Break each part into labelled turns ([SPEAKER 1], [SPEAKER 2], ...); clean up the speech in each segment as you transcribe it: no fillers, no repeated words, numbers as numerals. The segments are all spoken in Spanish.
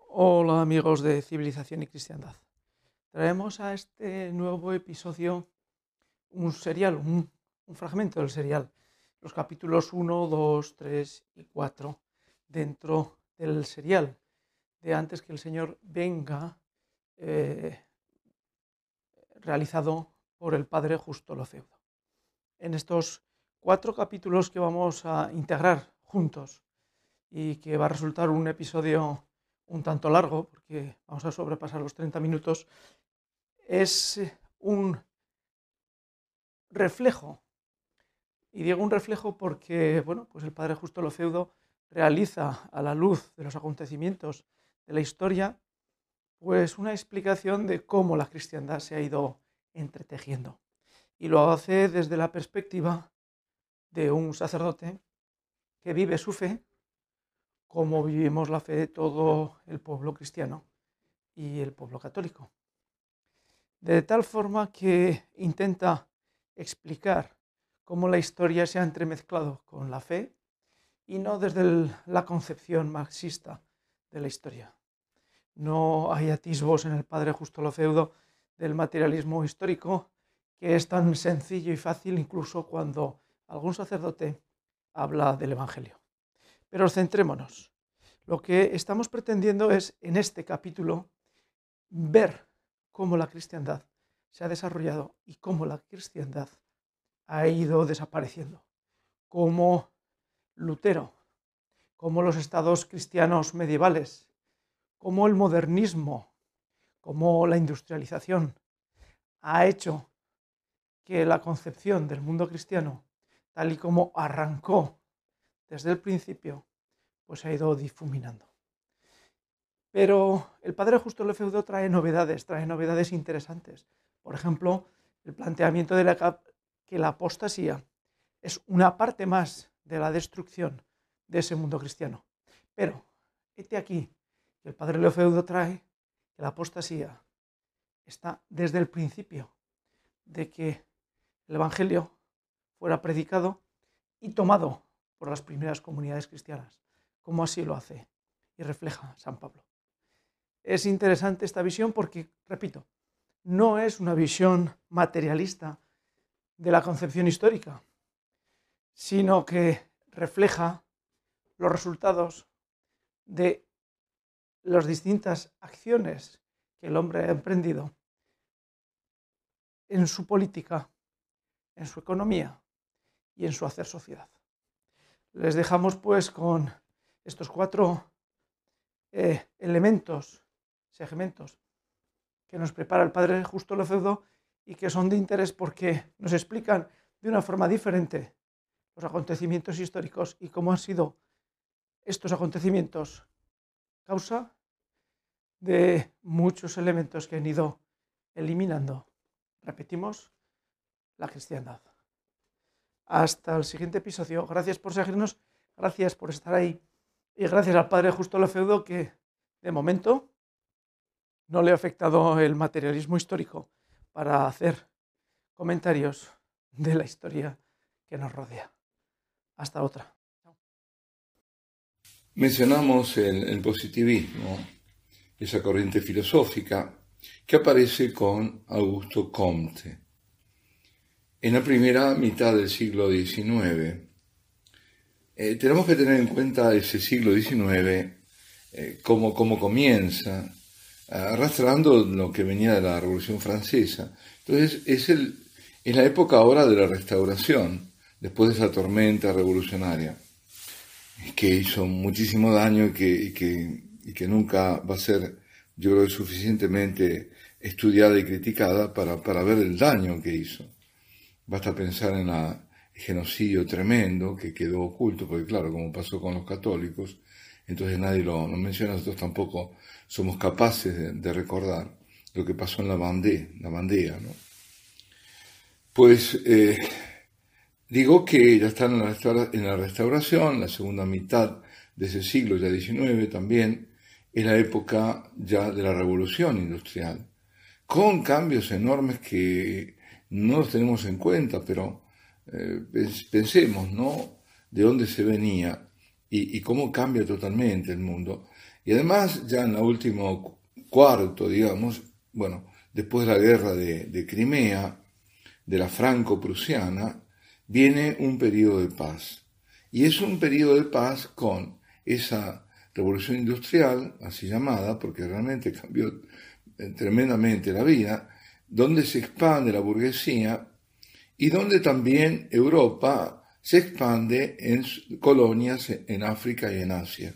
[SPEAKER 1] Hola amigos de Civilización y Cristiandad. Traemos a este nuevo episodio un serial, un fragmento del serial, los capítulos 1, 2, 3 y 4 dentro del serial de Antes que el Señor venga, realizado por el padre Justo Lofeudo. En estos 4 capítulos que vamos a integrar juntos y que va a resultar un episodio un tanto largo, porque vamos a sobrepasar los 30 minutos, es un reflejo. Y digo un reflejo porque, bueno, pues el padre Justo Lofeudo realiza a la luz de los acontecimientos de la historia, pues una explicación de cómo la cristiandad se ha ido entretejiendo. Y lo hace desde la perspectiva de un sacerdote que vive su fe como vivimos la fe de todo el pueblo cristiano y el pueblo católico. De tal forma que intenta explicar cómo la historia se ha entremezclado con la fe y no desde la concepción marxista de la historia. No hay atisbos en el padre Justo Lofeudo del materialismo histórico, que es tan sencillo y fácil incluso cuando algún sacerdote habla del Evangelio. Pero centrémonos. Lo que estamos pretendiendo es, en este capítulo, ver cómo la cristiandad se ha desarrollado y cómo la cristiandad ha ido desapareciendo. Cómo Lutero, cómo los estados cristianos medievales, cómo el modernismo, cómo la industrialización ha hecho que la concepción del mundo cristiano, tal y como arrancó desde el principio, pues ha ido difuminando. Pero el padre Justo Lofeudo trae novedades interesantes. Por ejemplo, el planteamiento de que la apostasía es una parte más de la destrucción de ese mundo cristiano. Pero, hete aquí, que el padre Lofeudo trae que la apostasía está desde el principio de que el Evangelio fuera predicado y tomado por las primeras comunidades cristianas, como así lo hace y refleja San Pablo. Es interesante esta visión porque, repito, no es una visión materialista de la concepción histórica, sino que refleja los resultados de las distintas acciones que el hombre ha emprendido en su política, en su economía y en su hacer sociedad. Les dejamos pues con estos 4 elementos, segmentos, que nos prepara el padre Justo Lofeudo y que son de interés porque nos explican de una forma diferente los acontecimientos históricos y cómo han sido estos acontecimientos causa de muchos elementos que han ido eliminando, repetimos, la cristiandad. Hasta el siguiente episodio. Gracias por seguirnos, gracias por estar ahí y gracias al padre Justo Lofeudo que, de momento, no le ha afectado el materialismo histórico para hacer comentarios de la historia que nos rodea. Hasta otra.
[SPEAKER 2] Mencionamos el positivismo, esa corriente filosófica que aparece con Augusto Comte. En la primera mitad del siglo XIX, tenemos que tener en cuenta ese siglo XIX, cómo comienza, arrastrando lo que venía de la Revolución Francesa. Entonces es la época ahora de la Restauración, después de esa tormenta revolucionaria, que hizo muchísimo daño y que nunca va a ser, yo creo, suficientemente estudiada y criticada para ver el daño que hizo. Basta pensar en el genocidio tremendo que quedó oculto, porque claro, como pasó con los católicos, entonces nadie lo menciona, nosotros tampoco somos capaces de recordar lo que pasó en la Bandea, ¿no? Pues digo que ya están en la restauración, la segunda mitad de ese siglo, ya XIX también, es la época ya de la revolución industrial, con cambios enormes que no los tenemos en cuenta, pero pensemos, ¿no?, de dónde se venía y cómo cambia totalmente el mundo. Y además, ya en el último cuarto, digamos, bueno, después de la guerra de Crimea, de la franco-prusiana, viene un periodo de paz. Y es un periodo de paz con esa revolución industrial, así llamada, porque realmente cambió tremendamente la vida, donde se expande la burguesía y donde también Europa se expande en colonias en África y en Asia.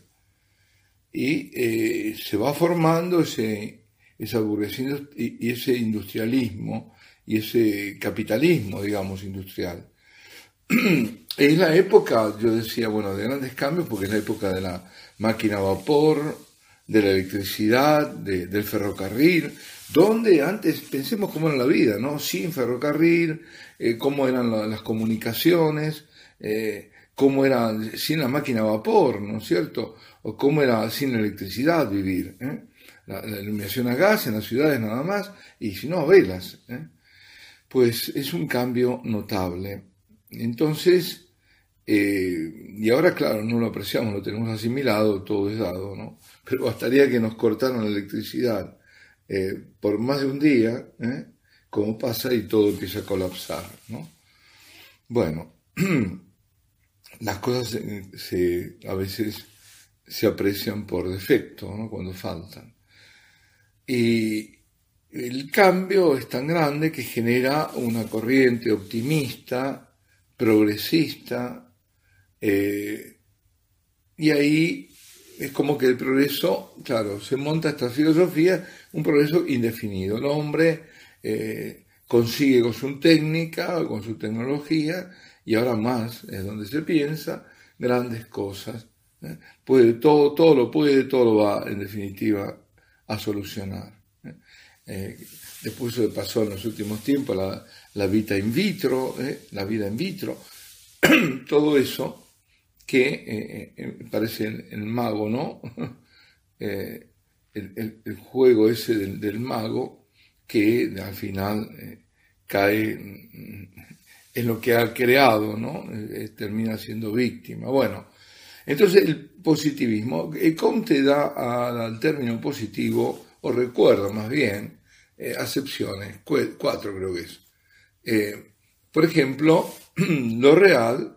[SPEAKER 2] Y se va formando esa burguesía y ese industrialismo y ese capitalismo, digamos, industrial. Es la época, yo decía, bueno, de grandes cambios, porque es la época de la máquina a vapor, de la electricidad, del ferrocarril, donde antes, pensemos cómo era la vida, ¿no? Sin ferrocarril, cómo eran las comunicaciones, cómo era sin la máquina a vapor, ¿no es cierto? O cómo era sin electricidad vivir, ¿eh? La iluminación a gas en las ciudades nada más, y si no, a velas, ¿eh? Pues es un cambio notable. Entonces, y ahora, claro, no lo apreciamos, lo tenemos asimilado, todo es dado, ¿no? Pero bastaría que nos cortaran la electricidad por más de un día, como pasa, y todo empieza a colapsar, ¿no? Bueno, las cosas a veces se aprecian por defecto, ¿no? Cuando faltan. Y el cambio es tan grande que genera una corriente optimista, progresista, y ahí es como que el progreso, claro, se monta esta filosofía, un progreso indefinido. El hombre consigue con su técnica, con su tecnología, y ahora más es donde se piensa, grandes cosas. Puede todo lo puede, todo lo va, en definitiva, a solucionar. Después eso pasó en los últimos tiempos, la vida in vitro, todo eso que parece el mago, ¿no? El juego ese del mago que al final cae en lo que ha creado, ¿no? Termina siendo víctima. Bueno, entonces el positivismo, Comte da al término positivo, o recuerda más bien, acepciones, 4 creo que es. Por ejemplo, lo real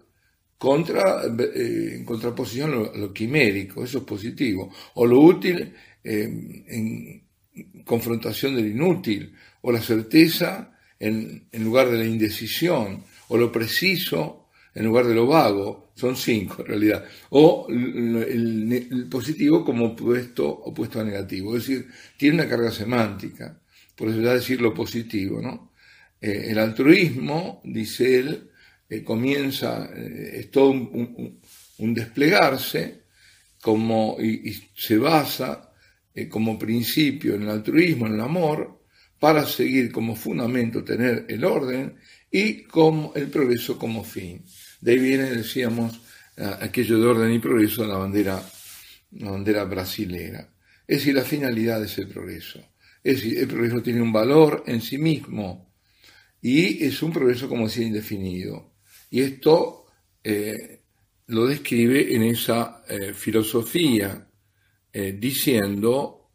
[SPEAKER 2] en contraposición a lo quimérico, eso es positivo, o lo útil en confrontación del inútil, o la certeza en lugar de la indecisión, o lo preciso en lugar de lo vago, son 5 en realidad, o el positivo como opuesto a negativo, es decir, tiene una carga semántica, por eso ya decir lo positivo, ¿no? El altruismo, dice él, comienza, es todo un desplegarse y se basa como principio en el altruismo, en el amor, para seguir como fundamento tener el orden y como el progreso como fin. De ahí viene, decíamos, aquello de orden y progreso de la bandera brasilera. Es decir, la finalidad es el progreso. Es decir, el progreso tiene un valor en sí mismo y es un progreso, como decía, indefinido. Y esto lo describe en esa filosofía, diciendo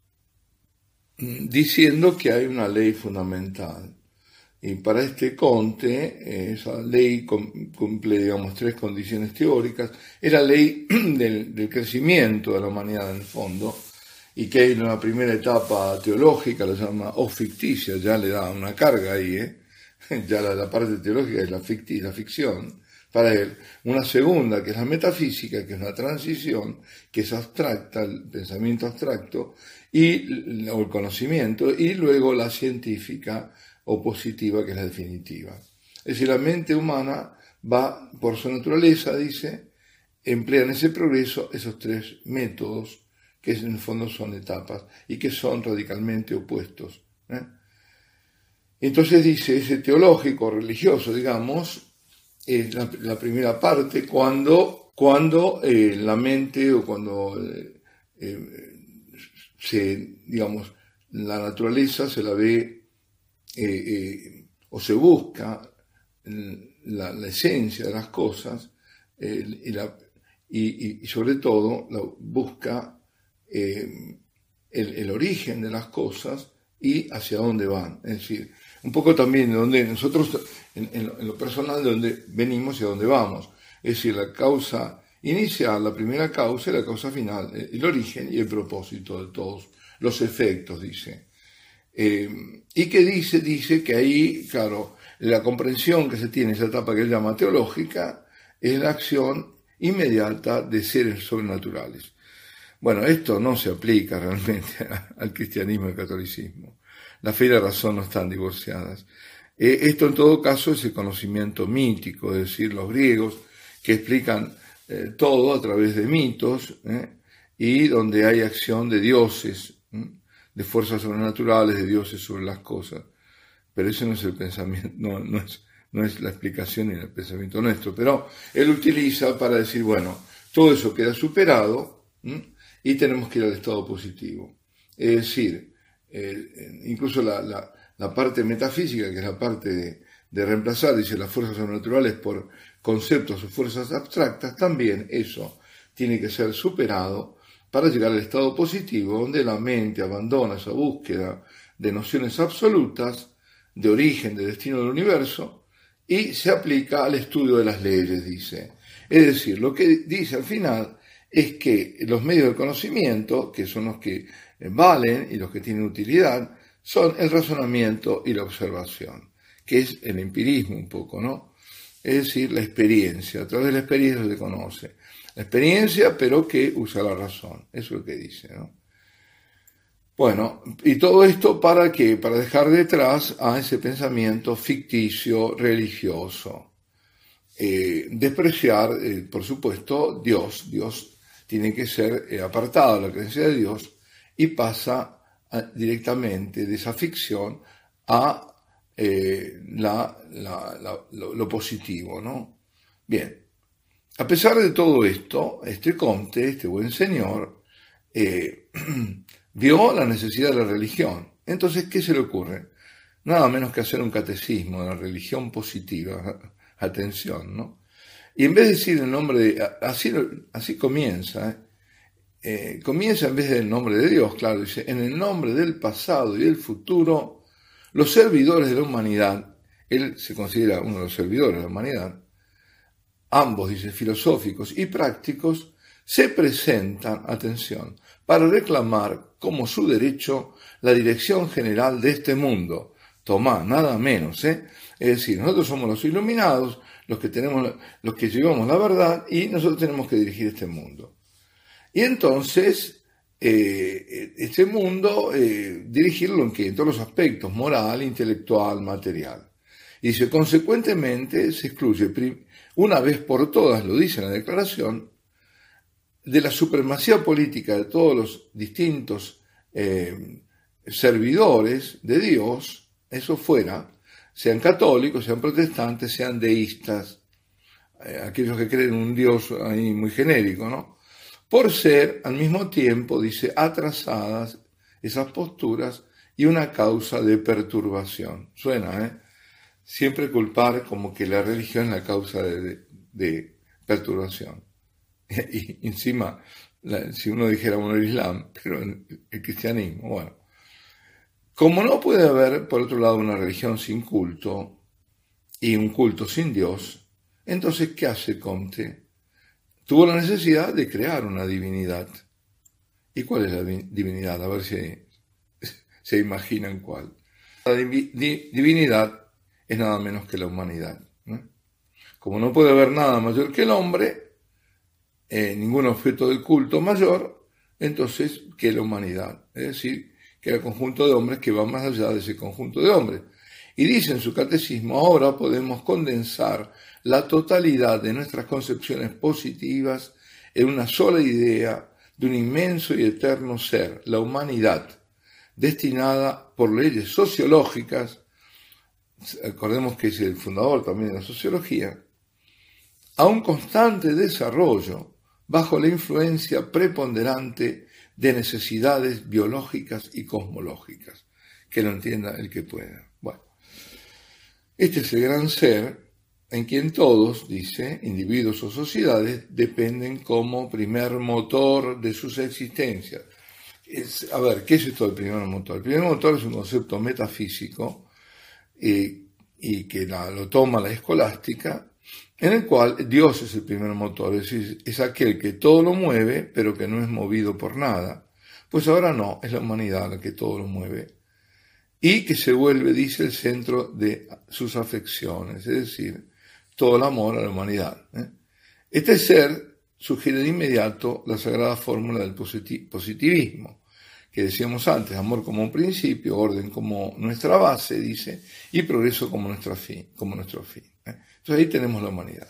[SPEAKER 2] que hay una ley fundamental. Y para este Comte, esa ley cumple, digamos, 3 condiciones teóricas. Es la ley del crecimiento de la humanidad, en el fondo, y que en una primera etapa teológica, la llama o ficticia, ya le da una carga ahí, ya la parte teológica es la ficción, para él. Una segunda, que es la metafísica, que es una transición, que es abstracta, el pensamiento abstracto, o el conocimiento, y luego la científica, o positiva, que es la definitiva. Es decir, la mente humana va, por su naturaleza, dice, emplea en ese progreso esos 3 métodos, que en el fondo son etapas, y que son radicalmente opuestos. Entonces dice, ese teológico, religioso, digamos, es la primera parte, cuando la mente, o cuando digamos, la naturaleza se la ve o se busca la esencia de las cosas y sobre todo busca el origen de las cosas y hacia dónde van. Es decir, un poco también de donde nosotros, en lo personal, de dónde venimos y a dónde vamos. Es decir, la causa inicial, la primera causa y la causa final, el origen y el propósito de todos los efectos, dice. Y que dice que ahí, claro, la comprensión que se tiene en esa etapa que él llama teológica es la acción inmediata de seres sobrenaturales. Bueno, esto no se aplica realmente al cristianismo y al catolicismo. La fe y la razón no están divorciadas. Esto en todo caso es el conocimiento mítico, es decir, los griegos que explican todo a través de mitos, y donde hay acción de dioses, de fuerzas sobrenaturales, de dioses sobre las cosas. Pero eso no es el pensamiento, no es la explicación ni el pensamiento nuestro. Pero él utiliza para decir, bueno, todo eso queda superado y tenemos que ir al estado positivo. Es decir, incluso la parte metafísica, que es la parte de reemplazar, dice, las fuerzas sobrenaturales por conceptos o fuerzas abstractas, también eso tiene que ser superado para llegar al estado positivo, donde la mente abandona esa búsqueda de nociones absolutas, de origen, de destino del universo, y se aplica al estudio de las leyes, dice. Es decir, lo que dice al final es que los medios del conocimiento, que son los que valen y los que tienen utilidad, son el razonamiento y la observación, que es el empirismo un poco, ¿no? Es decir, la experiencia. A través de la experiencia se conoce. La experiencia, pero que usa la razón. Eso es lo que dice, ¿no? Bueno, y todo esto ¿para qué? Para dejar detrás a ese pensamiento ficticio, religioso. Despreciar, por supuesto, Dios. Dios tiene que ser apartado de la creencia de Dios y pasa directamente de esa ficción a lo positivo, ¿no? Bien. A pesar de todo esto, este Comte, este buen señor, vio la necesidad de la religión. Entonces, ¿qué se le ocurre? Nada menos que hacer un catecismo de la religión positiva. Atención, ¿no? Y en vez de decir el nombre de... Así comienza. Comienza en vez del nombre de Dios, claro, dice, en el nombre del pasado y del futuro, los servidores de la humanidad, él se considera uno de los servidores de la humanidad, ambos, dice, filosóficos y prácticos, se presentan, atención, para reclamar como su derecho la dirección general de este mundo. Tomá, nada menos, Es decir, nosotros somos los iluminados, los que llevamos la verdad, y nosotros tenemos que dirigir este mundo. Y entonces, este mundo, dirigirlo en todos los aspectos, moral, intelectual, material. Y dice, consecuentemente, se excluye, una vez por todas, lo dice en la declaración, de la supremacía política de todos los distintos servidores de Dios, eso fuera, sean católicos, sean protestantes, sean deístas, aquellos que creen en un Dios ahí muy genérico, ¿no? Por ser, al mismo tiempo, dice, atrasadas esas posturas y una causa de perturbación. Suena, Siempre culpar como que la religión es la causa de perturbación. Y encima, si uno dijera, bueno, el Islam, pero el cristianismo, bueno. Como no puede haber, por otro lado, una religión sin culto y un culto sin Dios, entonces, ¿qué hace Comte? Tuvo la necesidad de crear una divinidad. ¿Y cuál es la divinidad? A ver si se imaginan cuál. La divinidad es nada menos que la humanidad, ¿no? Como no puede haber nada mayor que el hombre, ningún objeto de culto mayor, entonces, que la humanidad. Es decir, que el conjunto de hombres que va más allá de ese conjunto de hombres. Y dice en su catecismo, ahora podemos condensar la totalidad de nuestras concepciones positivas en una sola idea de un inmenso y eterno ser, la humanidad, destinada por leyes sociológicas, acordemos que es el fundador también de la sociología, a un constante desarrollo bajo la influencia preponderante de necesidades biológicas y cosmológicas. Que lo entienda el que pueda. Bueno, este es el gran ser en quien todos, dice, individuos o sociedades, dependen como primer motor de sus existencias. A ver, ¿qué es esto del primer motor? El primer motor es un concepto metafísico y que lo toma la escolástica, en el cual Dios es el primer motor, es decir, es aquel que todo lo mueve, pero que no es movido por nada. Pues ahora no, es la humanidad la que todo lo mueve y que se vuelve, dice, el centro de sus afecciones, es decir, todo el amor a la humanidad. Este ser sugiere de inmediato la sagrada fórmula del positivismo, que decíamos antes, amor como un principio, orden como nuestra base, dice, y progreso como nuestro fin. Entonces ahí tenemos la humanidad.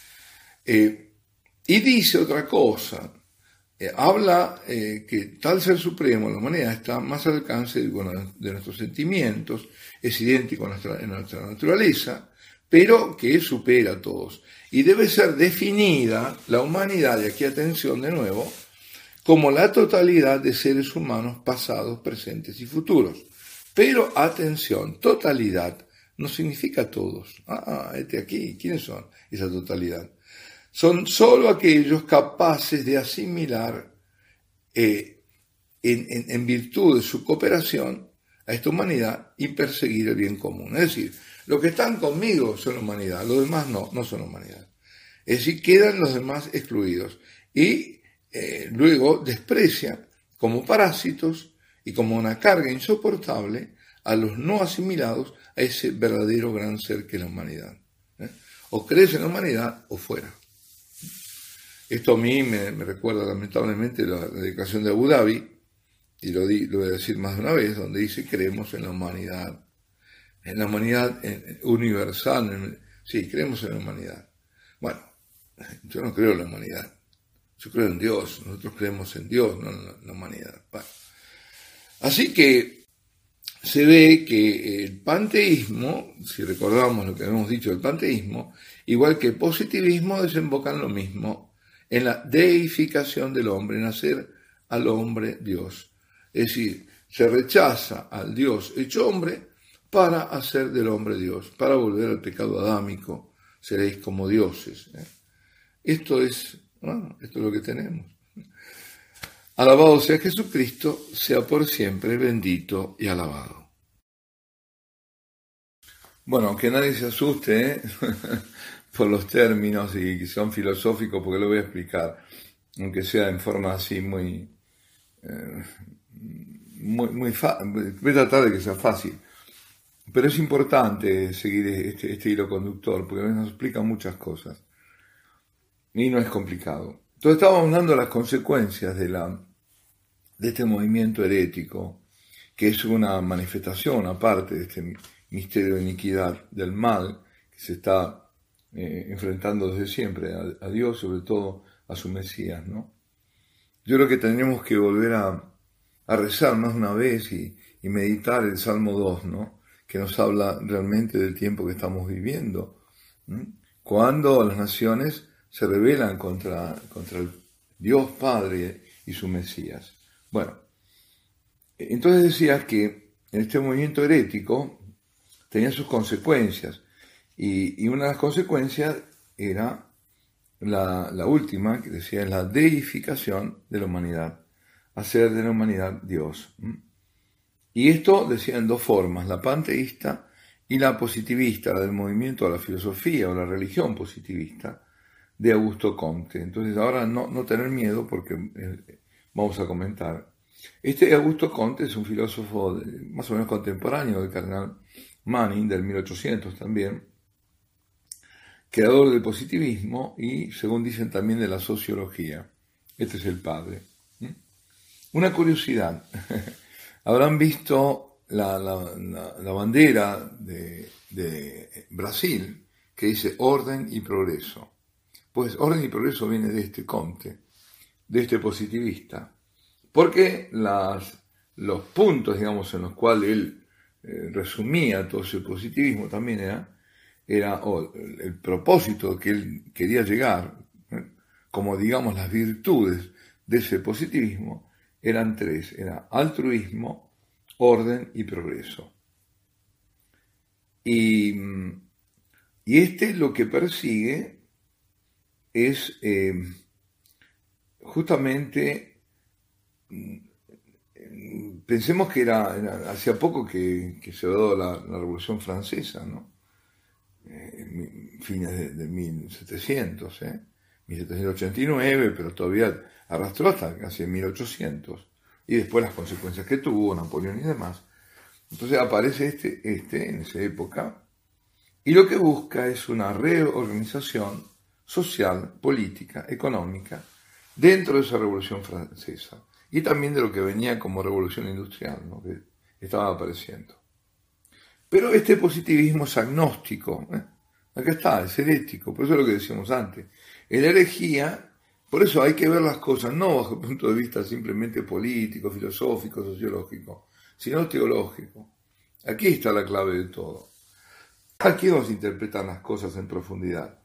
[SPEAKER 2] Y dice otra cosa, habla que tal ser supremo, la humanidad, está más al alcance de nuestros sentimientos, es idéntico en nuestra naturaleza, pero que supera a todos. Y debe ser definida la humanidad, y aquí atención de nuevo, como la totalidad de seres humanos pasados, presentes y futuros. Pero atención, totalidad no significa todos. Aquí, ¿quiénes son esa totalidad? Son solo aquellos capaces de asimilar en virtud de su cooperación a esta humanidad y perseguir el bien común. Es decir, los que están conmigo son la humanidad, los demás no son la humanidad. Es decir, quedan los demás excluidos y luego desprecia como parásitos y como una carga insoportable a los no asimilados a ese verdadero gran ser que es la humanidad. O crees en la humanidad o fuera. Esto a mí me recuerda lamentablemente la declaración de Abu Dhabi, y lo voy a decir más de una vez, donde dice creemos en la humanidad universal, sí, creemos en la humanidad. Bueno, yo no creo en la humanidad, yo creo en Dios, nosotros creemos en Dios, no en la humanidad. Bueno. Así que se ve que el panteísmo, si recordamos lo que habíamos dicho del panteísmo, igual que el positivismo, desembocan lo mismo, en la deificación del hombre, en hacer al hombre Dios. Es decir, se rechaza al Dios hecho hombre para hacer del hombre Dios, para volver al pecado adámico, seréis como dioses. Esto es lo que tenemos. Alabado sea Jesucristo, sea por siempre bendito y alabado. Bueno, que nadie se asuste por los términos y que son filosóficos, porque lo voy a explicar, aunque sea en forma así muy fácil. Voy a tratar de que sea fácil. Pero es importante seguir este hilo conductor, porque nos explica muchas cosas. Y no es complicado. Entonces estábamos hablando de las consecuencias de este movimiento herético, que es una manifestación, aparte de este misterio de iniquidad del mal, que se está enfrentando desde siempre a Dios, sobre todo a su Mesías, ¿no? Yo creo que tendremos que volver a rezar más una vez y meditar el Salmo 2, ¿no? Que nos habla realmente del tiempo que estamos viviendo, cuando las naciones se rebelan contra el Dios Padre y su Mesías. Bueno, entonces decía que en este movimiento herético tenía sus consecuencias, y una de las consecuencias era la última, que decía, es la deificación de la humanidad, hacer de la humanidad Dios. Y esto decía en dos formas, la panteísta y la positivista, la del movimiento a la filosofía o la religión positivista de Augusto Comte. Entonces ahora no tener miedo, porque vamos a comentar. Este Augusto Comte es un filósofo más o menos contemporáneo del cardenal Manning, del 1800 también, creador del positivismo y, según dicen, también de la sociología. Este es el padre. Una curiosidad, habrán visto la bandera de Brasil, que dice orden y progreso. Pues orden y progreso viene de este Comte, de este positivista, porque los puntos, digamos, en los cuales él resumía todo ese positivismo también era el propósito que él quería llegar, como digamos las virtudes de ese positivismo, eran tres, era altruismo, orden y progreso. Y este lo que persigue es justamente pensemos que hacía poco que se ha dado la Revolución Francesa, ¿no? Fines de 1700, 1789, pero todavía arrastró hasta casi 1800, y después las consecuencias que tuvo Napoleón y demás. Entonces aparece en esa época, y lo que busca es una reorganización social, política, económica, dentro de esa Revolución Francesa, y también de lo que venía como Revolución Industrial, ¿no? Que estaba apareciendo. Pero este positivismo es agnóstico, acá está, es herético, por eso es lo que decíamos antes. En la herejía, por eso hay que ver las cosas no bajo el punto de vista simplemente político, filosófico, sociológico, sino teológico. Aquí está la clave de todo. Aquí vamos a interpretar las cosas en profundidad.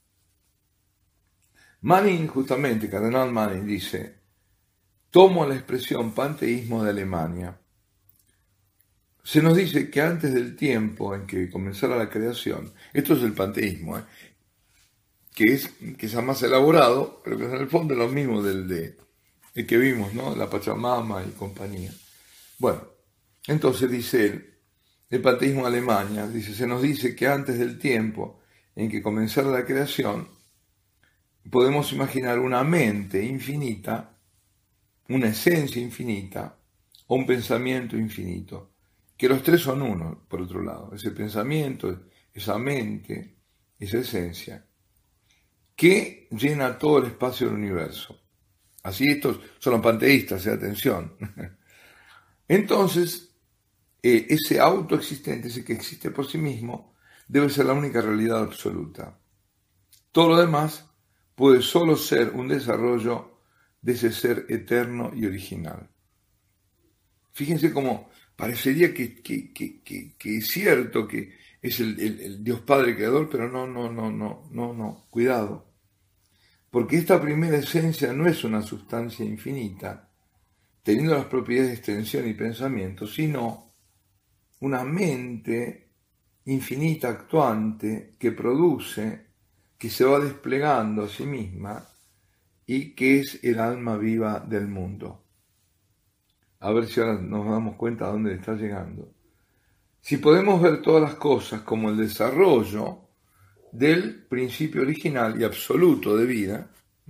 [SPEAKER 2] Manning, justamente, Cardenal Manning dice, tomo la expresión panteísmo de Alemania. Se nos dice que antes del tiempo en que comenzara la creación, esto es el panteísmo, que es quizá más elaborado, pero que es en el fondo lo mismo del que vimos, ¿no? La Pachamama y compañía. Bueno, entonces dice él, el panteísmo de Alemania, dice, se nos dice que antes del tiempo en que comenzara la creación, podemos imaginar una mente infinita, una esencia infinita o un pensamiento infinito, que los tres son uno, por otro lado, ese pensamiento, esa mente, esa esencia, que llena todo el espacio del universo. Así estos son los panteístas, atención. Entonces, ese autoexistente, ese que existe por sí mismo, debe ser la única realidad absoluta. Todo lo demás puede solo ser un desarrollo de ese ser eterno y original. Fíjense cómo parecería que es cierto que es el Dios Padre Creador, pero no, cuidado. Porque esta primera esencia no es una sustancia infinita, teniendo las propiedades de extensión y pensamiento, sino una mente infinita actuante que produce, que se va desplegando a sí misma y que es el alma viva del mundo. A ver si ahora nos damos cuenta a dónde está llegando. Si podemos ver todas las cosas como el desarrollo del principio original y absoluto de vida,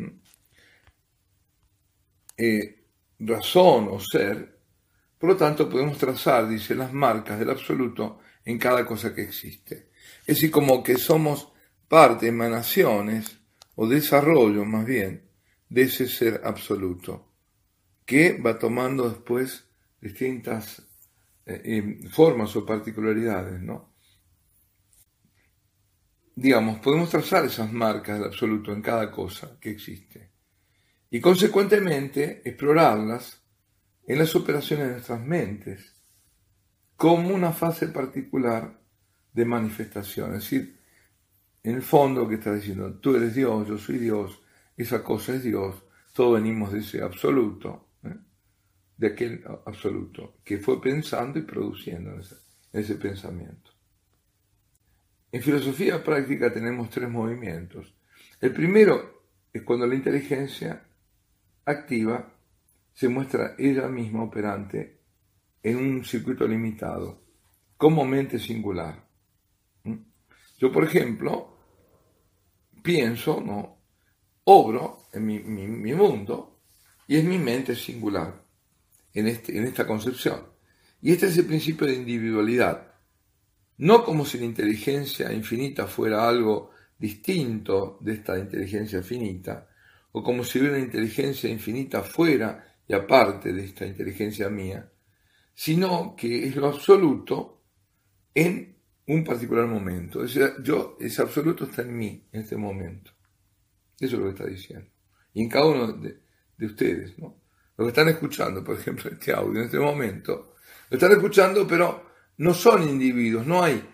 [SPEAKER 2] razón o ser, por lo tanto podemos trazar, dice, las marcas del absoluto en cada cosa que existe. Es decir, como que somos parte, emanaciones, o desarrollo más bien, de ese ser absoluto, que va tomando después distintas formas o particularidades, ¿no? Digamos, podemos trazar esas marcas del absoluto en cada cosa que existe y consecuentemente explorarlas en las operaciones de nuestras mentes como una fase particular de manifestación. Es decir, en el fondo lo que está diciendo, tú eres Dios, yo soy Dios, esa cosa es Dios, todos venimos de ese absoluto, de aquel absoluto que fue pensando y produciendo ese pensamiento. En filosofía práctica tenemos tres movimientos. El primero es cuando la inteligencia activa se muestra ella misma operante en un circuito limitado, como mente singular. Yo, por ejemplo, pienso, ¿no? Obro en mi mundo y es mi mente singular en esta concepción. Y este es el principio de individualidad. No como si la inteligencia infinita fuera algo distinto de esta inteligencia finita, o como si hubiera una inteligencia infinita fuera y aparte de esta inteligencia mía, sino que es lo absoluto en un particular momento. O sea, ese absoluto está en mí en este momento. Eso es lo que está diciendo. Y en cada uno de ustedes, ¿no? Lo que están escuchando, por ejemplo, este audio en este momento, lo están escuchando, pero no son individuos, no hay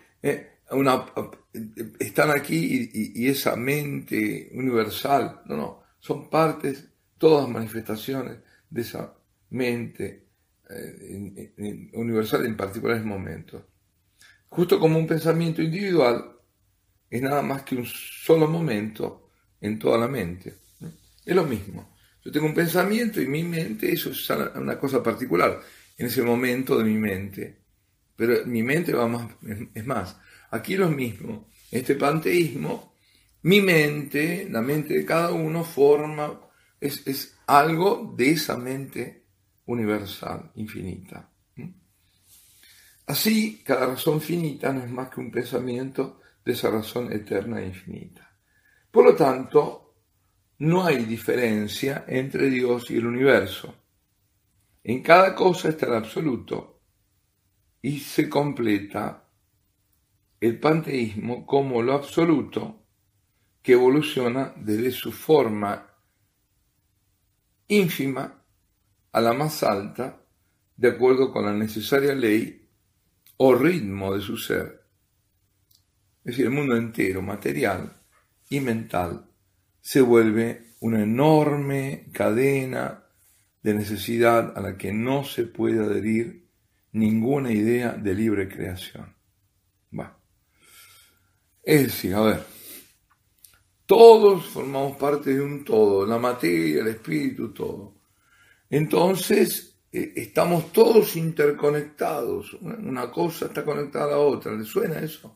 [SPEAKER 2] están aquí y esa mente universal, no, son partes, todas manifestaciones de esa mente universal en particulares momentos. Justo como un pensamiento individual es nada más que un solo momento en toda la mente. Es lo mismo. Yo tengo un pensamiento y mi mente, eso es una cosa particular. en ese momento de mi mente. Pero mi mente va más, es más, aquí lo mismo, este panteísmo, mi mente, la mente de cada uno forma, es algo de esa mente universal, infinita. Así, cada razón finita no es más que un pensamiento de esa razón eterna e infinita. Por lo tanto, no hay diferencia entre Dios y el universo. En cada cosa está el absoluto y se completa el panteísmo como lo absoluto que evoluciona desde su forma ínfima a la más alta, de acuerdo con la necesaria ley o ritmo de su ser. Es decir, el mundo entero, material y mental, se vuelve una enorme cadena de necesidad a la que no se puede adherir ninguna idea de libre creación. Es decir, a ver, todos formamos parte de un todo, la materia, el espíritu, todo. Entonces, estamos todos interconectados, una cosa está conectada a la otra, ¿le suena eso?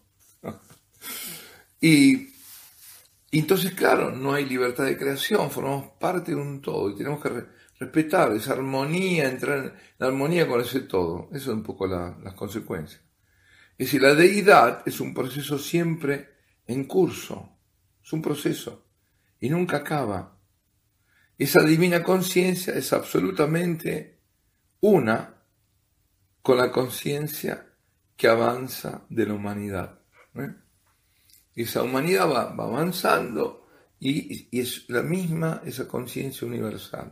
[SPEAKER 2] Y entonces, claro, no hay libertad de creación, formamos parte de un todo y tenemos que respetar esa armonía, entrar en la armonía con ese todo. Eso es un poco las consecuencias. Es decir, la deidad es un proceso siempre en curso, es un proceso y nunca acaba. Esa divina conciencia es absolutamente una con la conciencia que avanza de la humanidad. Esa humanidad va avanzando y es la misma esa conciencia universal.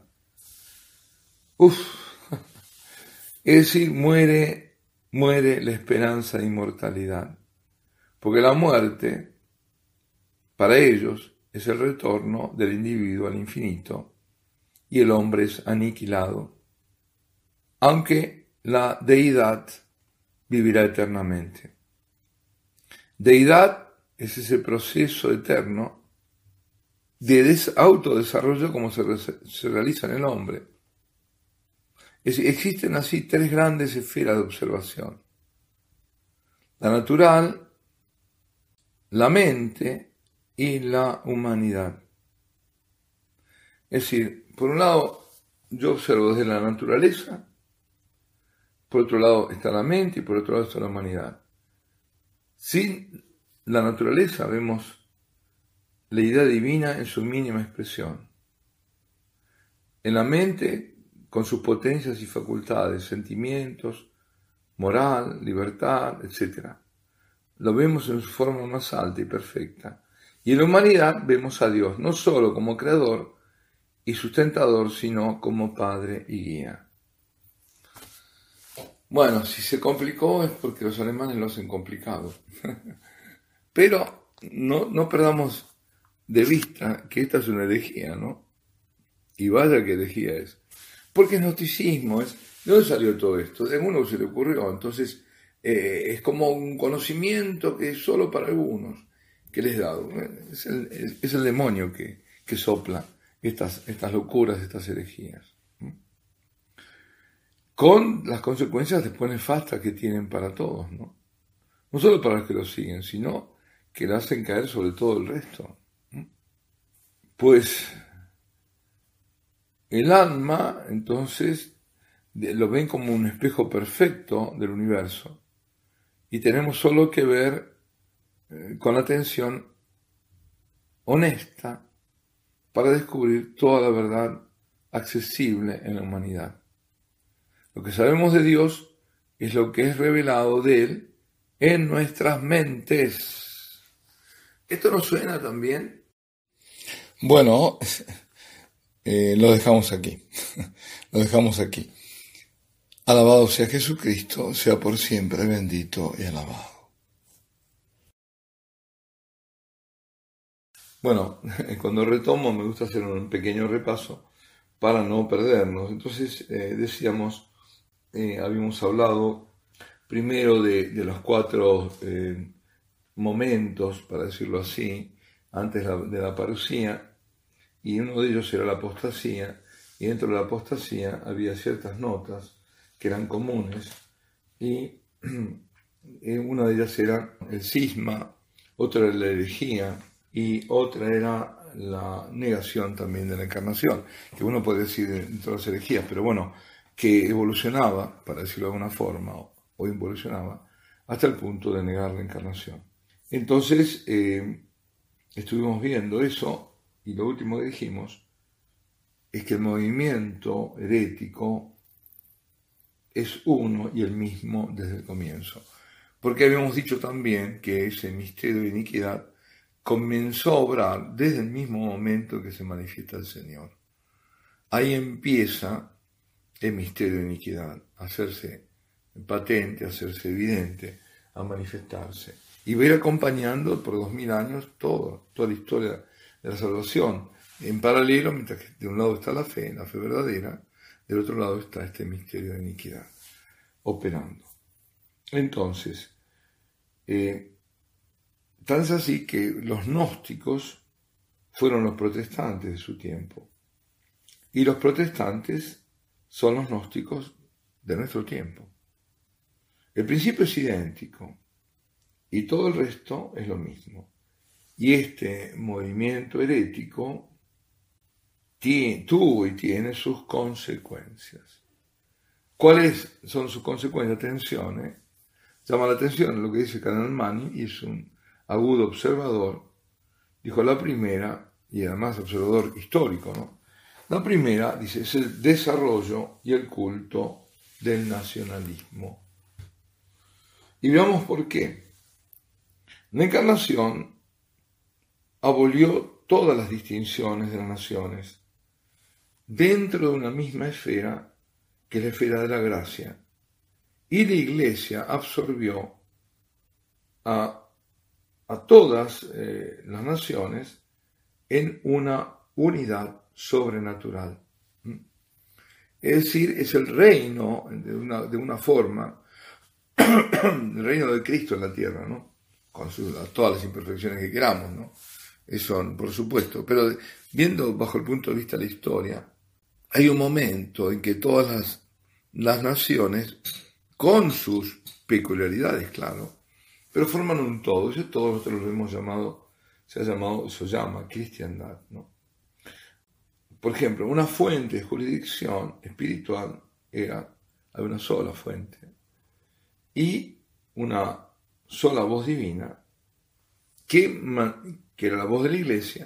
[SPEAKER 2] Es decir, muere la esperanza de inmortalidad, porque la muerte, para ellos, es el retorno del individuo al infinito y el hombre es aniquilado, aunque la deidad vivirá eternamente. Deidad es ese proceso eterno de autodesarrollo como se realiza en el hombre. Existen así tres grandes esferas de observación: la natural, la mente y la humanidad. Es decir, por un lado yo observo desde la naturaleza, por otro lado está la mente y por otro lado está la humanidad. Sin la naturaleza vemos la idea divina en su mínima expresión. En la mente, con sus potencias y facultades, sentimientos, moral, libertad, etc. Lo vemos en su forma más alta y perfecta. Y en la humanidad vemos a Dios no solo como creador y sustentador, sino como padre y guía. Bueno, si se complicó es porque los alemanes lo hacen complicado. Pero no perdamos de vista que esta es una herejía, ¿no? Y vaya que herejía es. Porque es gnosticismo, ¿de dónde salió todo esto? De alguno se le ocurrió, entonces es como un conocimiento que es solo para algunos, que les he dado. Es el demonio que sopla estas locuras, estas herejías. Con las consecuencias después nefastas que tienen para todos, ¿no? No solo para los que lo siguen, sino que le hacen caer sobre todo el resto. Pues el alma, entonces, lo ven como un espejo perfecto del universo y tenemos solo que ver con atención honesta para descubrir toda la verdad accesible en la humanidad. Lo que sabemos de Dios es lo que es revelado de Él en nuestras mentes. ¿Esto nos suena también?
[SPEAKER 3] Bueno, lo dejamos aquí. Lo dejamos aquí. Alabado sea Jesucristo, sea por siempre bendito y alabado.
[SPEAKER 2] Bueno, cuando retomo me gusta hacer un pequeño repaso para no perdernos. Entonces decíamos, habíamos hablado primero de los 4 momentos, para decirlo así, antes de la parusía, y uno de ellos era la apostasía, y dentro de la apostasía había ciertas notas que eran comunes, y una de ellas era el cisma, otra era la herejía, y otra era la negación también de la encarnación, que uno puede decir de todas las herejías, pero bueno, que evolucionaba, para decirlo de alguna forma, o involucionaba, hasta el punto de negar la encarnación. Entonces, estuvimos viendo eso, y lo último que dijimos es que el movimiento herético es uno y el mismo desde el comienzo. Porque habíamos dicho también que ese misterio de iniquidad comenzó a obrar desde el mismo momento que se manifiesta el Señor. Ahí empieza el misterio de iniquidad, a hacerse patente, a hacerse evidente, a manifestarse. Y va a ir acompañando por 2000 años toda la historia de la salvación. En paralelo, mientras que de un lado está la fe verdadera, del otro lado está este misterio de iniquidad operando. Entonces, tan es así que los gnósticos fueron los protestantes de su tiempo, y los protestantes son los gnósticos de nuestro tiempo. El principio es idéntico, y todo el resto es lo mismo. Y este movimiento herético tuvo y tiene sus consecuencias. ¿Cuáles son sus consecuencias? Atención, llama la atención lo que dice Kanalmani, y es un agudo observador. Dijo la primera, y además observador histórico, ¿no? La primera, dice, es el desarrollo y el culto del nacionalismo. Y veamos por qué. La encarnación abolió todas las distinciones de las naciones dentro de una misma esfera, que es la esfera de la gracia, y la Iglesia absorbió a todas las naciones en una unidad sobrenatural. Es decir, es el reino de una forma, el reino de Cristo en la tierra, ¿no? Con todas las imperfecciones que queramos, ¿no? Eso, por supuesto, pero viendo bajo el punto de vista de la historia, hay un momento en que todas las naciones, con sus peculiaridades, claro, pero forman un todo. Ese todo nosotros lo hemos llamado, se llama cristiandad, ¿no? Por ejemplo, una fuente de jurisdicción espiritual había una sola fuente y una sola voz divina, que era la voz de la Iglesia,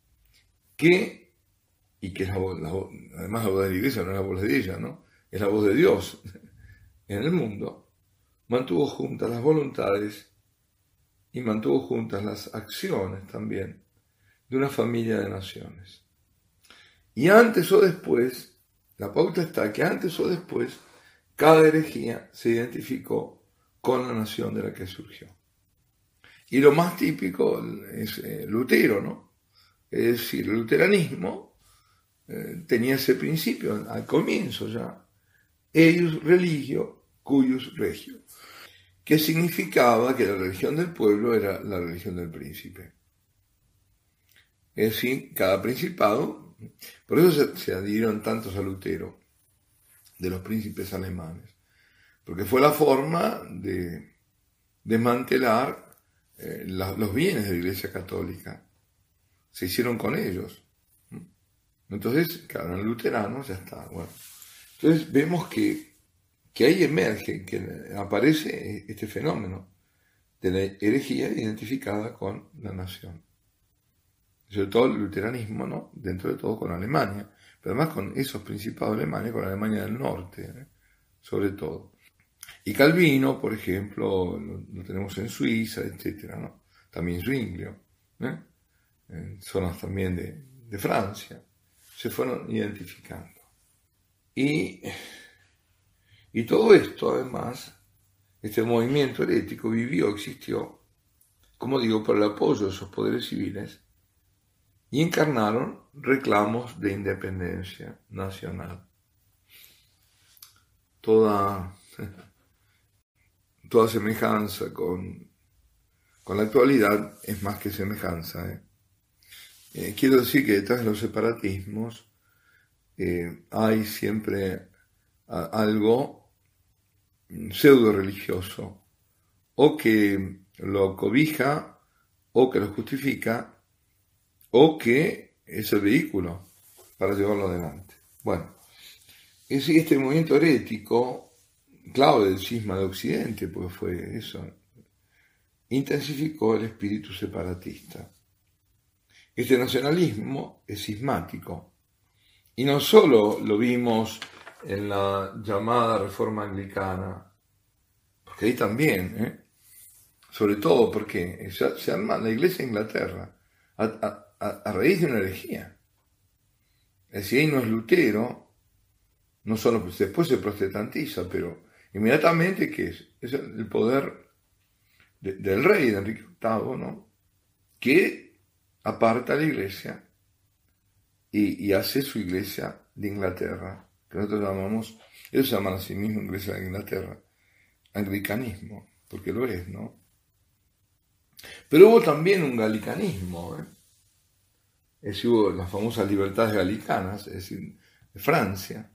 [SPEAKER 2] y que es además la voz de la Iglesia no es la voz de ella, ¿no? Es la voz de Dios en el mundo, mantuvo juntas las voluntades y mantuvo juntas las acciones también de una familia de naciones. Y antes o después, la pauta está que antes o después, cada herejía se identificó con la nación de la que surgió. Y lo más típico es Lutero, ¿no? Es decir, el luteranismo tenía ese principio al comienzo ya, eius religio, cuius regio, que significaba que la religión del pueblo era la religión del príncipe. Es decir, cada principado, por eso se adhirieron tantos a Lutero, de los príncipes alemanes, porque fue la forma de desmantelar los bienes de la Iglesia Católica. Se hicieron con ellos. Entonces, claro, en luteranos ya está. Bueno. Entonces vemos que ahí emerge, que aparece este fenómeno de la herejía identificada con la nación. Sobre todo el luteranismo, ¿no? Dentro de todo con Alemania, pero además con esos principados alemanes, con Alemania del Norte, sobre todo. Y Calvino, por ejemplo, lo tenemos en Suiza, etcétera, ¿no? También Zwinglio, en zonas también de Francia, se fueron identificando. Y todo esto, además, este movimiento herético existió, como digo, por el apoyo de esos poderes civiles, y encarnaron reclamos de independencia nacional. Toda semejanza con la actualidad es más que semejanza. Quiero decir que detrás de los separatismos hay siempre algo pseudo religioso, o que lo cobija, o que lo justifica, o que es el vehículo para llevarlo adelante. Bueno, este movimiento herético, clave del cisma de Occidente, porque fue eso, intensificó el espíritu separatista. Este nacionalismo es cismático, y no solo lo vimos en la llamada reforma anglicana, porque ahí también, sobre todo porque se arma la Iglesia de Inglaterra a raíz de una herejía. Es decir, ahí no es Lutero, no solo después se protestantiza, pero inmediatamente ¿qué es? Es el poder del rey, de Enrique VIII, ¿no? Que aparta a la Iglesia y hace su Iglesia de Inglaterra, que nosotros llamamos, ellos llaman a sí mismos Iglesia de Inglaterra, anglicanismo, porque lo es, ¿no? Pero hubo también un galicanismo, es decir, hubo las famosas libertades galicanas, es decir, de Francia.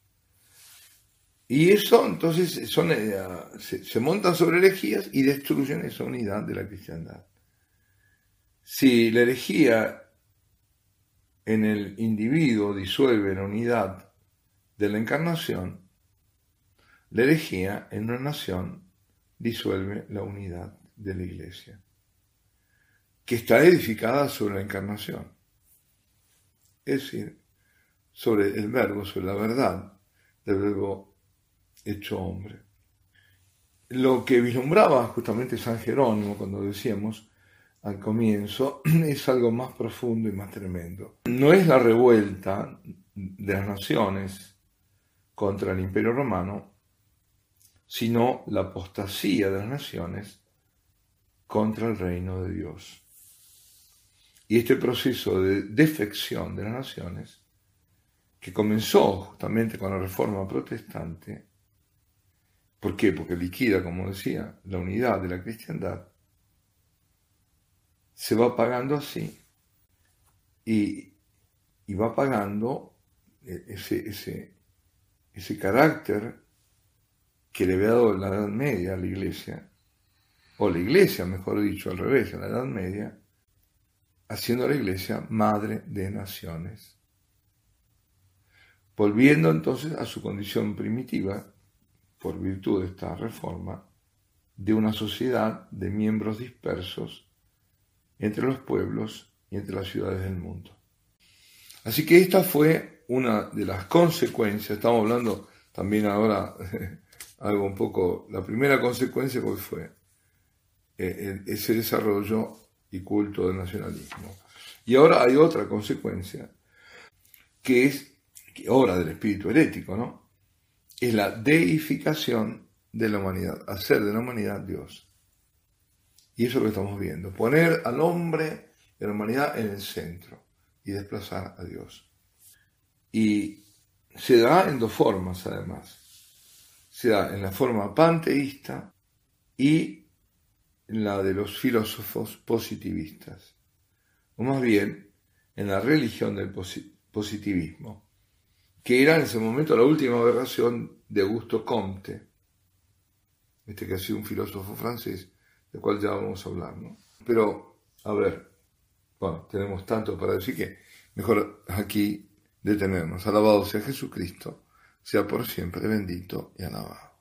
[SPEAKER 2] Y eso entonces se montan sobre herejías y destruyen esa unidad de la cristiandad. Si la herejía en el individuo disuelve la unidad de la encarnación, la herejía en una nación disuelve la unidad de la Iglesia, que está edificada sobre la encarnación, es decir, sobre el verbo, sobre la verdad del verbo hecho hombre. Lo que vislumbraba justamente San Jerónimo cuando decíamos al comienzo es algo más profundo y más tremendo. No es la revuelta de las naciones contra el Imperio Romano, sino la apostasía de las naciones contra el reino de Dios. Y este proceso de defección de las naciones, que comenzó justamente con la Reforma Protestante, ¿por qué? Porque liquida, como decía, la unidad de la cristiandad, se va pagando así y va pagando ese carácter que le había dado la Edad Media a la Iglesia, o la Iglesia, mejor dicho, al revés, en la Edad Media, haciendo a la Iglesia madre de naciones, volviendo entonces a su condición primitiva, por virtud de esta reforma, de una sociedad de miembros dispersos entre los pueblos y entre las ciudades del mundo. Así que esta fue una de las consecuencias. Estamos hablando también ahora algo un poco, la primera consecuencia que fue ese desarrollo y culto del nacionalismo. Y ahora hay otra consecuencia, que es obra del espíritu herético, ¿no? Es la deificación de la humanidad, hacer de la humanidad Dios. Y eso es lo que estamos viendo, poner al hombre y a la humanidad en el centro y desplazar a Dios. Y se da en dos formas además. Se da en la forma panteísta y en la de los filósofos positivistas, o más bien en la religión del positivismo, que era en ese momento la última aberración de Augusto Comte, que ha sido un filósofo francés, del cual ya vamos a hablar, ¿no? Pero, a ver, bueno, tenemos tanto para decir que mejor aquí detenernos. Alabado sea Jesucristo, sea por siempre bendito y alabado.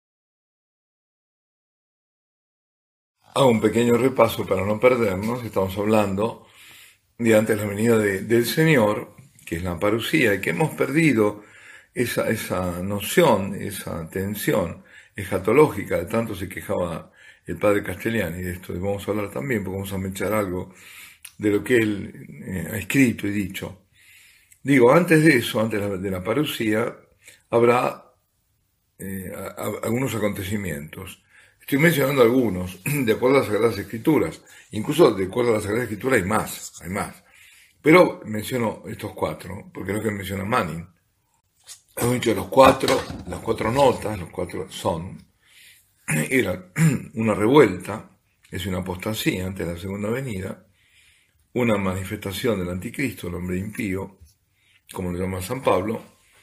[SPEAKER 2] Hago un pequeño repaso para no perdernos. Estamos hablando de antes la venida del Señor, que es la parusía, y que hemos perdido esa noción, esa tensión escatológica, de tanto se quejaba el padre Castellani de esto. Y vamos a hablar también, porque vamos a mencionar algo de lo que él ha escrito y dicho. Digo, antes de eso, antes de la parusía, habrá algunos acontecimientos. Estoy mencionando algunos, de acuerdo a las Sagradas Escrituras. Incluso de acuerdo a las Sagradas Escrituras hay más. Pero menciono estos cuatro, porque es lo que menciona Manning. Hemos dicho las cuatro notas, los cuatro son, eran una revuelta, es una apostasía ante la segunda venida, una manifestación del anticristo, el hombre impío, como lo llama San Pablo,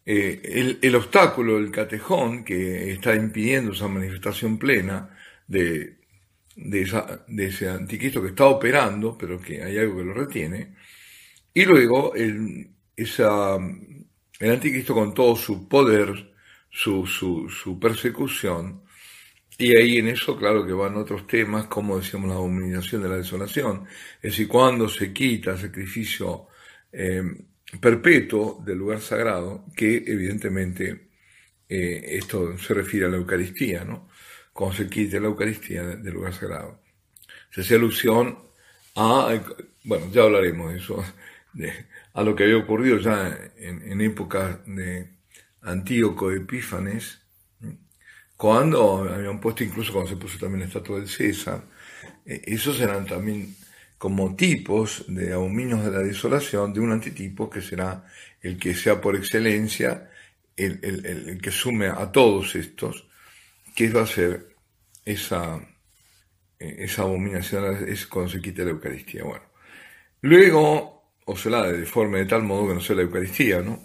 [SPEAKER 3] el obstáculo, el catejón que está impidiendo esa manifestación plena de ese anticristo que está operando, pero que hay algo que lo retiene, y luego el anticristo con todo su poder, su persecución, y ahí en eso claro que van otros temas, como decíamos la abominación de la desolación, es decir, cuando se quita el sacrificio perpetuo del lugar sagrado, que evidentemente esto se refiere a la Eucaristía, ¿no? Cuando se quite la Eucaristía del lugar sagrado. Se hace alusión a, bueno, ya hablaremos de eso, a lo que había ocurrido ya en épocas de Antíoco Epífanes, cuando habían puesto, incluso cuando se puso también la estatua del César, esos eran también como tipos de abominios de la desolación, de un antitipo que será el que sea por excelencia, el que sume a todos estos, que va a ser esa abominación, es cuando se quite la Eucaristía. Bueno, luego, o se la deforme de tal modo que no sea la Eucaristía, ¿no?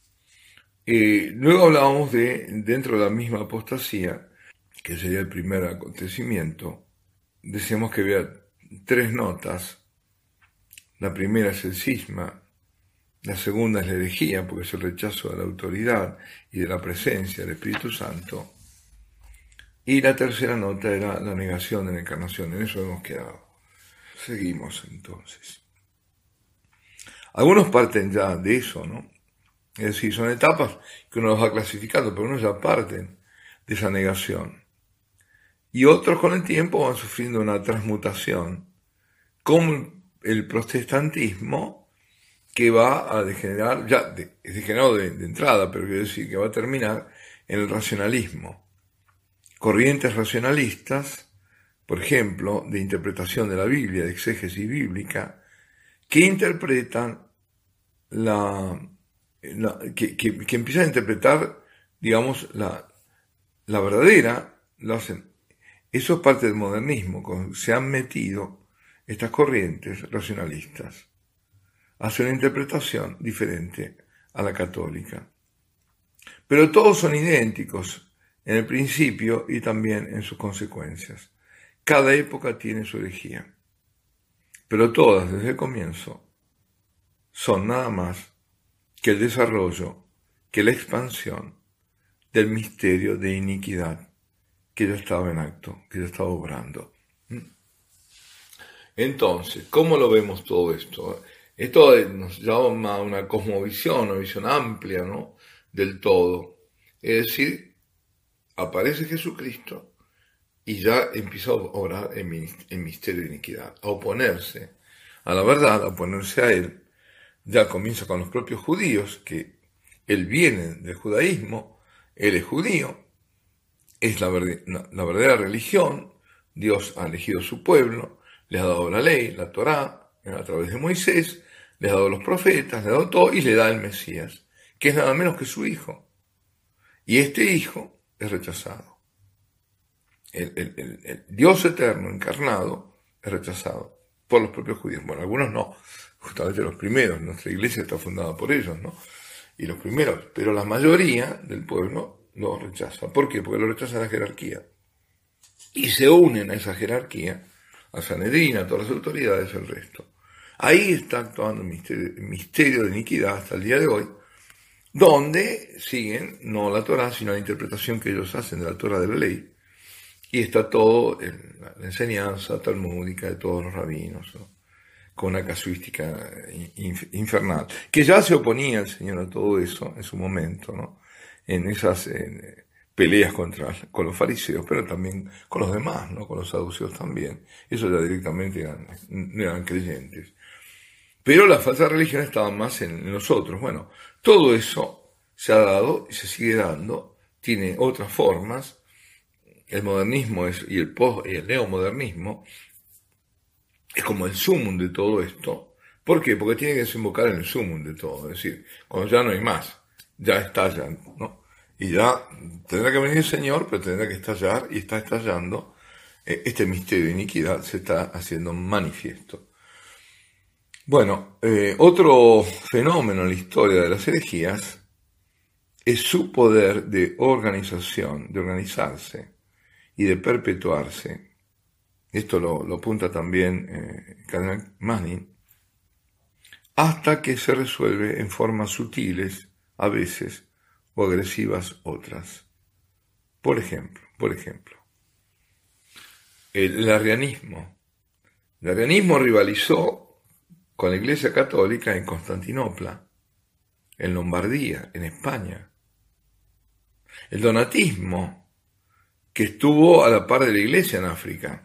[SPEAKER 3] Luego hablábamos dentro de la misma apostasía, que sería el primer acontecimiento, decíamos que había 3 notas. La primera es el cisma, la segunda es la herejía, porque es el rechazo de la autoridad y de la presencia del Espíritu Santo, y la tercera nota era la negación de la encarnación. En eso hemos quedado. Seguimos entonces. Algunos parten ya de eso, ¿no? Es decir, son etapas que uno los va clasificando, pero unos ya parten de esa negación. Y otros con el tiempo van sufriendo una transmutación, como el protestantismo, que va a degenerar, ya es degenerado de entrada, pero quiero decir que va a terminar en el racionalismo. Corrientes racionalistas, por ejemplo, de interpretación de la Biblia, de exégesis bíblica, que interpretan que empiezan a interpretar, digamos, la verdadera, lo hacen. Eso es parte del modernismo, se han metido estas corrientes racionalistas, hacen una interpretación diferente a la católica. Pero todos son idénticos en el principio y también en sus consecuencias. Cada época tiene su herejía, pero todas desde el comienzo son nada más que el desarrollo, que la expansión del misterio de iniquidad que ya estaba en acto, que ya estaba obrando. Entonces, ¿cómo lo vemos todo esto? Esto nos llama a una cosmovisión, una visión amplia, ¿no?, del todo. Es decir, aparece Jesucristo y ya empieza a obrar el misterio de iniquidad, a oponerse a la verdad, a oponerse a él. Ya comienza con los propios judíos, que él viene del judaísmo, él es judío, es la verdadera religión, Dios ha elegido su pueblo, le ha dado la ley, la Torá, a través de Moisés, le ha dado los profetas, le ha dado todo y le da el Mesías, que es nada menos que su hijo. Y este hijo es rechazado. El Dios eterno encarnado es rechazado por los propios judíos. Bueno, algunos no, justamente los primeros, nuestra iglesia está fundada por ellos, ¿no? Y los primeros, pero la mayoría del pueblo lo rechaza. ¿Por qué? Porque lo rechaza la jerarquía. Y se unen a esa jerarquía, a Sanedrín, a todas las autoridades, el resto. Ahí está actuando el misterio de iniquidad hasta el día de hoy, donde siguen no la Torá, sino la interpretación que ellos hacen de la Torá de la ley. Y está todo en la enseñanza talmúdica de todos los rabinos, ¿no?, con una casuística infernal, que ya se oponía el Señor a todo eso en su momento, ¿no?, en esas peleas con los fariseos, pero también con los demás, ¿no?, con los saduceos también. Eso ya directamente no eran creyentes. Pero la falsa religión estaba más en nosotros. Bueno, todo eso se ha dado y se sigue dando, tiene otras formas. El modernismo y el neomodernismo es como el sumum de todo esto. ¿Por qué? Porque tiene que desembocar en el sumum de todo. Es decir, cuando ya no hay más, ya estallan, ¿no? Y ya tendrá que venir el Señor, pero tendrá que estallar, y está estallando. Este misterio de iniquidad se está haciendo manifiesto. Bueno, otro fenómeno en la historia de las herejías es su poder de organización, de organizarse y de perpetuarse. Esto lo apunta también Cardenal Manning, hasta que se resuelve en formas sutiles a veces o agresivas otras. Por ejemplo, el arrianismo. El arrianismo rivalizó con la Iglesia Católica en Constantinopla, en Lombardía, en España. El donatismo, que estuvo a la par de la Iglesia en África.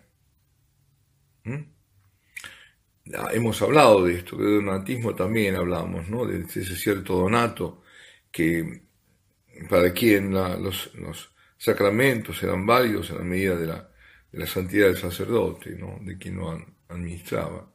[SPEAKER 3] Hemos hablado de esto, que de donatismo también hablamos, ¿no? De ese cierto donato que para quien los sacramentos eran válidos en la medida de la santidad del sacerdote, ¿no? De quien lo administraba.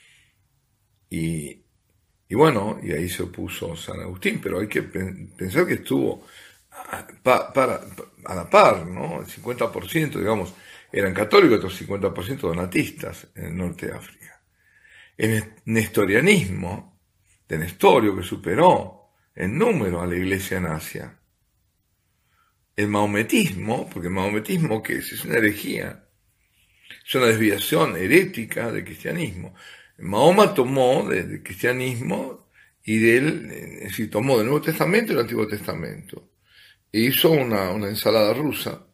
[SPEAKER 3] Y bueno, y ahí se opuso San Agustín, pero hay que pensar que estuvo a la par, ¿no? El 50%, digamos, eran católicos, otros 50% donatistas en el norte de África. El nestorianismo de Nestorio, que superó en número a la iglesia en Asia. El maometismo, porque el maometismo, ¿qué es? Es una herejía, es una desviación herética del cristianismo. Mahoma tomó del cristianismo y tomó del Nuevo Testamento y del Antiguo Testamento. E hizo una ensalada rusa,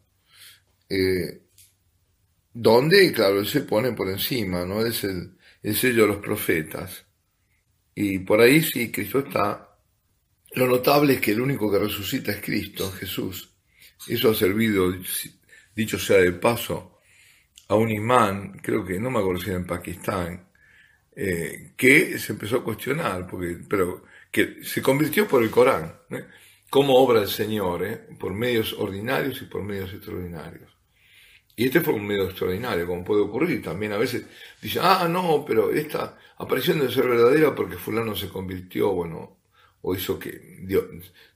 [SPEAKER 3] donde, claro, él se pone por encima, ¿no? Es el sello de los profetas. Y por ahí sí, Cristo está. Lo notable es que el único que resucita es Cristo, Jesús. Eso ha servido, dicho sea de paso, a un imán, creo que, no me acuerdo si era en Pakistán, que se empezó a cuestionar, pero que se convirtió por el Corán, como obra del Señor, por medios ordinarios y por medios extraordinarios. Y este fue un medio extraordinario, como puede ocurrir. También a veces dicen, no, pero esta aparición debe ser verdadera porque fulano se convirtió, bueno, o hizo que Dios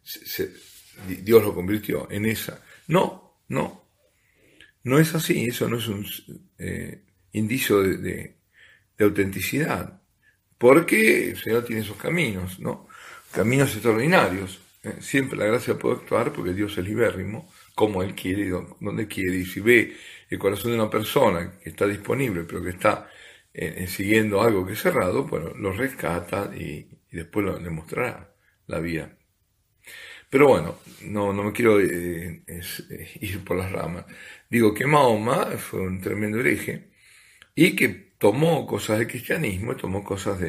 [SPEAKER 3] lo convirtió en esa. No es así, eso no es un indicio de autenticidad, porque el Señor tiene sus caminos, ¿no? Caminos extraordinarios. Siempre la gracia puede actuar porque Dios es libérrimo, como Él quiere y donde quiere, y si ve el corazón de una persona que está disponible, pero que está siguiendo algo que es cerrado, bueno, lo rescata y después le mostrará la vía. Pero bueno, no me quiero ir por las ramas. Digo que Mahoma fue un tremendo hereje y que tomó cosas del cristianismo y tomó cosas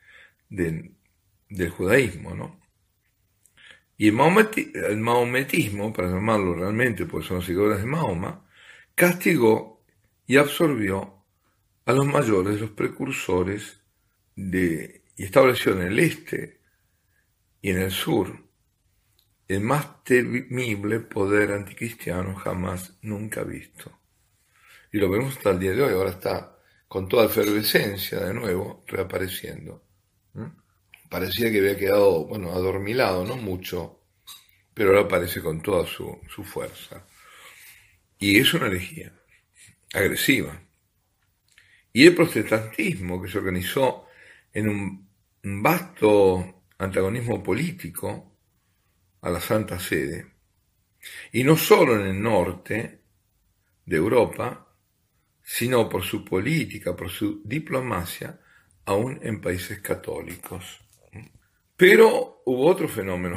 [SPEAKER 3] del judaísmo, ¿no? Y el maometismo, para llamarlo realmente, porque son los seguidores de Mahoma, castigó y absorbió a los mayores, los precursores y estableció en el este y en el sur el más temible poder anticristiano jamás nunca visto. Y lo vemos hasta el día de hoy, ahora está con toda efervescencia de nuevo reapareciendo. Parecía que había quedado, adormilado, no mucho, pero ahora aparece con toda su fuerza. Y es una herejía agresiva. Y el protestantismo, que se organizó en un vasto antagonismo político a la Santa Sede, y no solo en el norte de Europa, sino por su política, por su diplomacia, aún en países católicos. Pero hubo otro fenómeno,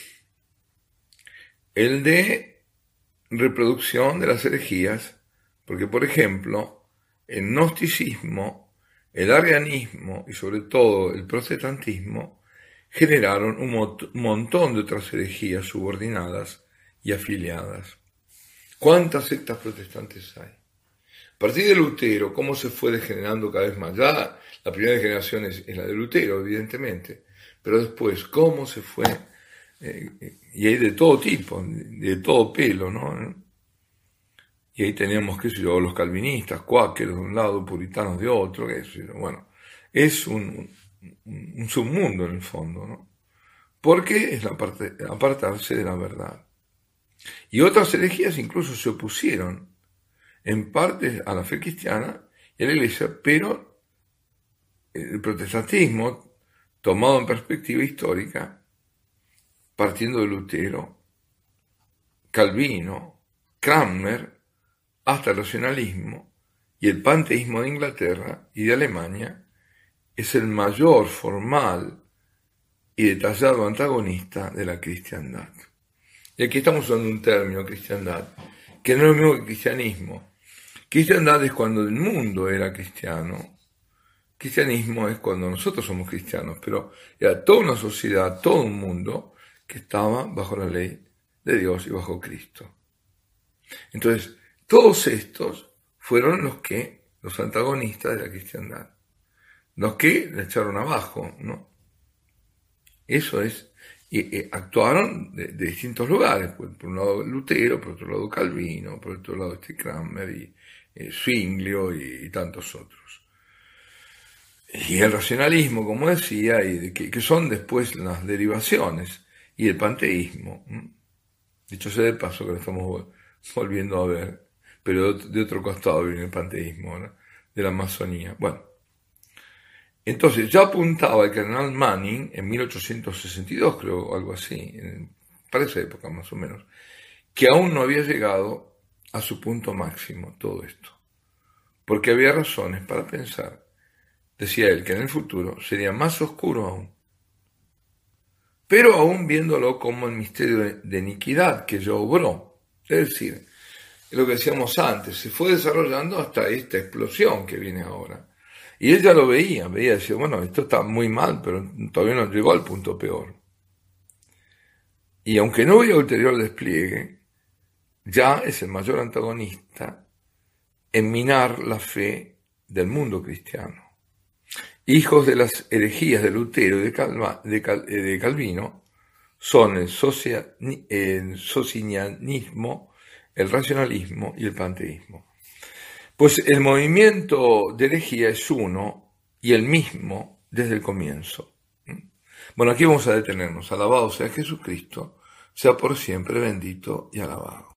[SPEAKER 3] el de reproducción de las herejías, porque por ejemplo, el gnosticismo, el arrianismo y sobre todo el protestantismo generaron un montón de otras herejías subordinadas y afiliadas. ¿Cuántas sectas protestantes hay? A partir de Lutero, ¿cómo se fue degenerando cada vez más? Ya la primera generación es la de Lutero, evidentemente, pero después, ¿cómo se fue? Y hay de todo tipo, de todo pelo, ¿no? Y ahí teníamos, los calvinistas, cuáqueros de un lado, puritanos de otro, bueno, es un submundo en el fondo, ¿no? Porque es apartarse de la verdad. Y otras herejías incluso se opusieron en parte a la fe cristiana y a la iglesia, pero el protestantismo, tomado en perspectiva histórica, partiendo de Lutero, Calvino, Cranmer, hasta el racionalismo y el panteísmo de Inglaterra y de Alemania, es el mayor formal y detallado antagonista de la cristiandad. Y aquí estamos usando un término, cristiandad, que no es lo mismo que cristianismo. Cristiandad es cuando el mundo era cristiano. Cristianismo es cuando nosotros somos cristianos, pero era toda una sociedad, todo un mundo que estaba bajo la ley de Dios y bajo Cristo. Entonces, todos estos fueron los antagonistas de la cristiandad, los que la echaron abajo, ¿no? Eso es, y actuaron de distintos lugares, por un lado Lutero, por otro lado Calvino, por otro lado Cranmer y Zwinglio y tantos otros. Y el racionalismo, como decía, y que son después las derivaciones, y el panteísmo. Dicho sea de paso que lo estamos volviendo a ver, pero de otro costado viene el panteísmo, ¿no? De la masonía. Bueno, entonces ya apuntaba el cardenal Manning en 1862, creo, algo así, para esa época más o menos, que aún no había llegado a su punto máximo todo esto, porque había razones para pensar, decía él, que en el futuro sería más oscuro aún, pero aún viéndolo como el misterio de iniquidad que ya obró, es decir, lo que decíamos antes, se fue desarrollando hasta esta explosión que viene ahora. Y él ya lo veía, decía, bueno, esto está muy mal, pero todavía no llegó al punto peor. Y aunque no hubiera ulterior despliegue, ya es el mayor antagonista en minar la fe del mundo cristiano. Hijos de las herejías de Lutero y de Calvino son el socinianismo, el racionalismo y el panteísmo. Pues el movimiento de herejía es uno y el mismo desde el comienzo. Bueno, aquí vamos a detenernos. Alabado sea Jesucristo, sea por siempre bendito y alabado.